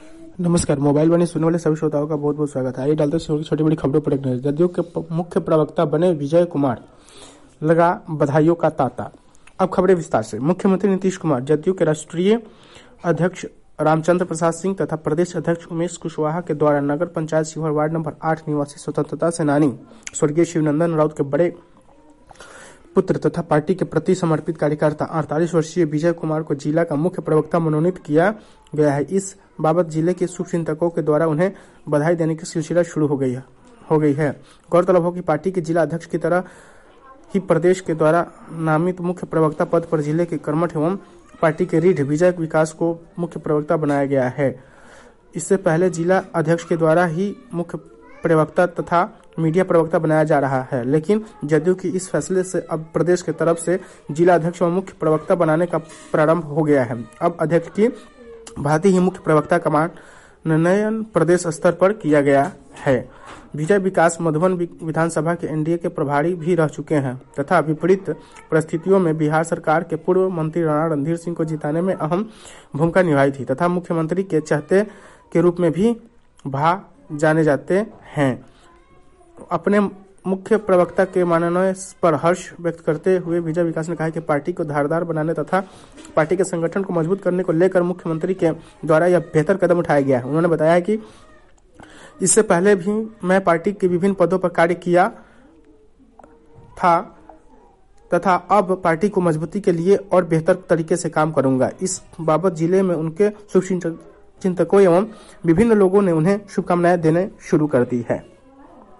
नमस्कार। मोबाइल वाणी सुनने वाले सभी श्रोताओं का बहुत बहुत स्वागत है। आइए डालते हैं छोटी बड़ी खबरों पर एक नजर। जदयू के मुख्य प्रवक्ता बने विजय कुमार, लगा बधाइयों का तांता। अब खबरें विस्तार से। मुख्यमंत्री नीतीश कुमार, जदयू के राष्ट्रीय अध्यक्ष रामचंद्र प्रसाद सिंह तथा प्रदेश अध्यक्ष उमेश कुशवाहा के द्वारा नगर पंचायत शिवहर वार्ड नंबर 8 निवासी स्वतंत्रता सेनानी स्वर्गीय शिवनंदन राउत के बड़े पुत्र तथा पार्टी के प्रति समर्पित कार्यकर्ता 48 वर्षीय विजय कुमार को जिला का मुख्य प्रवक्ता मनोनीत किया गया है। इस बाबत जिले के शुभचिंतकों के द्वारा उन्हें बधाई देने की सिलसिला शुरू हो गई है। गौरतलब हो कि पार्टी के जिला अध्यक्ष की तरह ही प्रदेश के द्वारा नामित मुख्य प्रवक्ता पद पर जिले के कर्मठ एवं पार्टी के रीढ़ विजय विकास को मुख्य प्रवक्ता बनाया गया है। इससे पहले जिला अध्यक्ष के द्वारा ही मुख्य प्रवक्ता तथा मीडिया प्रवक्ता बनाया जा रहा है, लेकिन जदयू की इस फैसले से अब प्रदेश की तरफ से जिला अध्यक्ष और मुख्य प्रवक्ता बनाने का प्रारंभ हो गया है। अब अध्यक्ष की भांति ही मुख्य प्रवक्ता का मनोनयन प्रदेश स्तर पर किया गया है। विजय विकास मधुबन विधानसभा के एनडीए के प्रभारी भी रह चुके हैं तथा विपरीत परिस्थितियों में बिहार सरकार के पूर्व मंत्री राणा रणधीर सिंह को जिताने में अहम भूमिका निभाई थी तथा मुख्यमंत्री के चहेते के रूप में भी जाने जाते हैं। अपने मुख्य प्रवक्ता के मनोनयन पर हर्ष व्यक्त करते हुए विजय विकास ने कहा कि पार्टी को धारदार बनाने तथा पार्टी के संगठन को मजबूत करने को लेकर मुख्यमंत्री के द्वारा यह बेहतर कदम उठाया गया है। उन्होंने बताया कि इससे पहले भी मैं पार्टी के विभिन्न पदों पर कार्य किया था तथा अब पार्टी को मजबूती के लिए और बेहतर तरीके से काम करूंगा। इस बाबत जिले में उनके शुभचिंतकों एवं विभिन्न लोगों ने उन्हें शुभकामनाएं देने शुरू कर दी है।